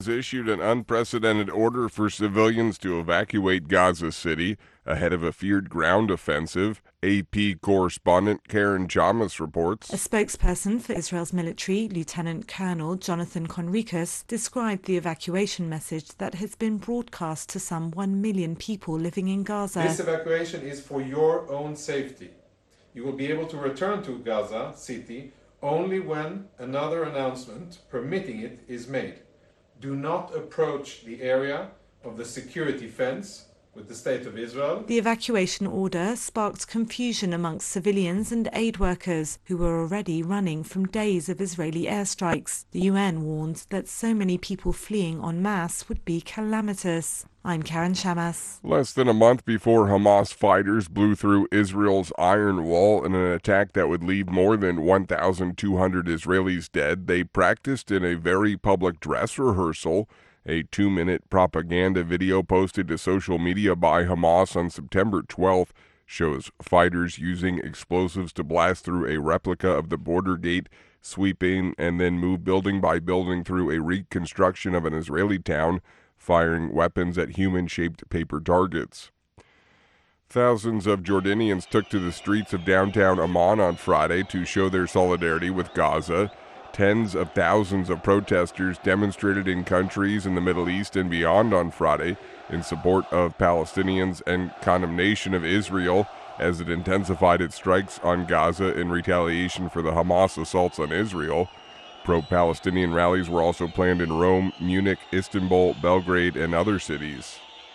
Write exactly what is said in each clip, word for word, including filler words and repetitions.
Issued an unprecedented order for civilians to evacuate Gaza City ahead of a feared ground offensive. A P correspondent Karen Chamas reports. A spokesperson for Israel's military, Lieutenant Colonel Jonathan Conricus, described the evacuation message that has been broadcast to some one million people living in Gaza. This evacuation is for your own safety. You will be able to return to Gaza City only when another announcement permitting it is made. Do not approach the area of the security fence with the State of Israel. The evacuation order sparked confusion amongst civilians and aid workers who were already running from days of Israeli airstrikes. The U N warned that so many people fleeing en masse would be calamitous. I'm Karen Chamas. Less than a month before Hamas fighters blew through Israel's iron wall in an attack that would leave more than one thousand two hundred Israelis dead, they practiced in a very public dress rehearsal. A two-minute propaganda video posted to social media by Hamas on September twelfth shows fighters using explosives to blast through a replica of the border gate, sweeping and then move building by building through a reconstruction of an Israeli town, firing weapons at human-shaped paper targets. Thousands of Jordanians took to the streets of downtown Amman on Friday to show their solidarity with Gaza. Tens of thousands of protesters demonstrated in countries in the Middle East and beyond on Friday in support of Palestinians and condemnation of Israel as it intensified its strikes on Gaza in retaliation for the Hamas assaults on Israel. Pro-Palestinian rallies were also planned in Rome, Munich, Istanbul, Belgrade, and other cities.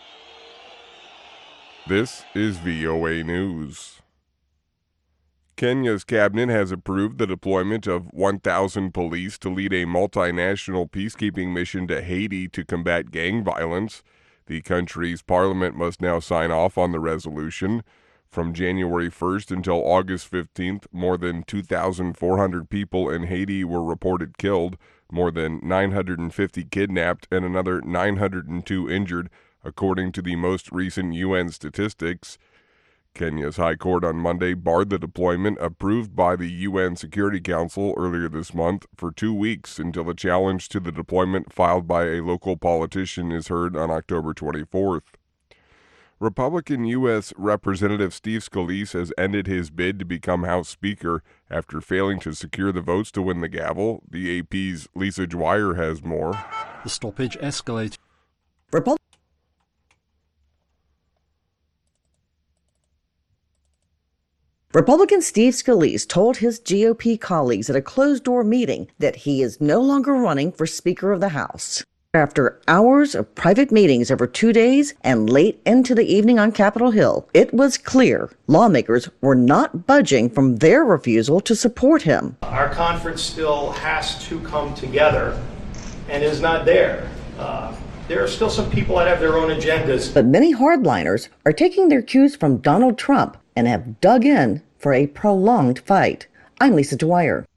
This is V O A News. Kenya's cabinet has approved the deployment of one thousand police to lead a multinational peacekeeping mission to Haiti to combat gang violence. The country's parliament must now sign off on the resolution. From January first until August fifteenth, more than two thousand four hundred people in Haiti were reported killed, more than nine hundred fifty kidnapped, and another nine hundred two injured, according to the most recent U N statistics. Kenya's High Court on Monday barred the deployment approved by the U N Security Council earlier this month for two weeks until a challenge to the deployment filed by a local politician is heard on October twenty-fourth. Republican U S Representative Steve Scalise has ended his bid to become House Speaker after failing to secure the votes to win the gavel. The A P's Lisa Dwyer has more. The stoppage escalated. Republic- Republican Steve Scalise told his G O P colleagues at a closed-door meeting that he is no longer running for Speaker of the House. After hours of private meetings over two days and late into the evening on Capitol Hill, it was clear lawmakers were not budging from their refusal to support him. Our conference still has to come together and is not there. Uh, there are still some people that have their own agendas. But many hardliners are taking their cues from Donald Trump and have dug in for a prolonged fight. I'm Lisa Dwyer.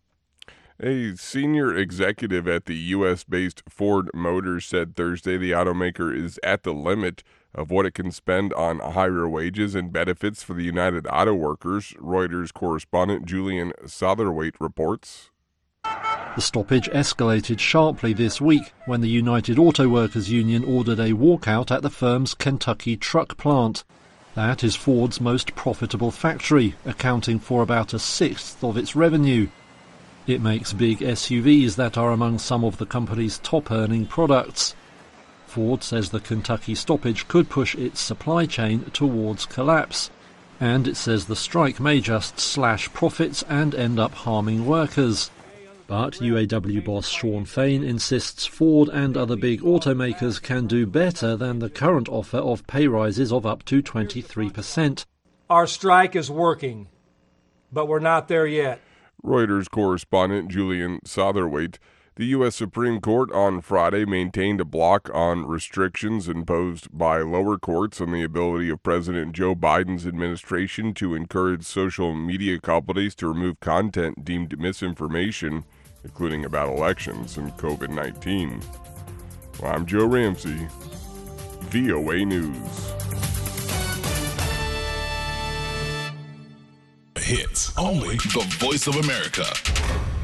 A senior executive at the U S-based Ford Motors said Thursday the automaker is at the limit of what it can spend on higher wages and benefits for the United Auto Workers. Reuters correspondent Julian Satherwaite reports. The stoppage escalated sharply this week when the United Auto Workers Union ordered a walkout at the firm's Kentucky truck plant. That is Ford's most profitable factory, accounting for about a sixth of its revenue. It makes big S U Vs that are among some of the company's top-earning products. Ford says the Kentucky stoppage could push its supply chain towards collapse, and it says the strike may just slash profits and end up harming workers. But U A W boss Sean Fain insists Ford and other big automakers can do better than the current offer of pay rises of up to twenty-three percent. Our strike is working, but we're not there yet. Reuters correspondent Julian Satherwaite. The U S Supreme Court on Friday maintained a block on restrictions imposed by lower courts on the ability of President Joe Biden's administration to encourage social media companies to remove content deemed misinformation, including about elections and covid nineteen. Well, I'm Joe Ramsey, V O A News. Hits only the Voice of America.